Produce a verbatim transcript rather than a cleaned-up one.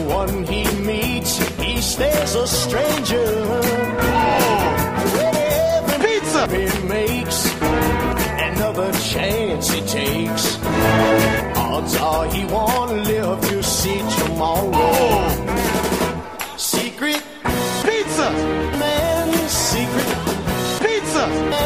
one he meets, he stays a stranger. Whenever pizza he makes, another chance he takes, odds are he won't live to see tomorrow. Secret pizza man, secret pizza man.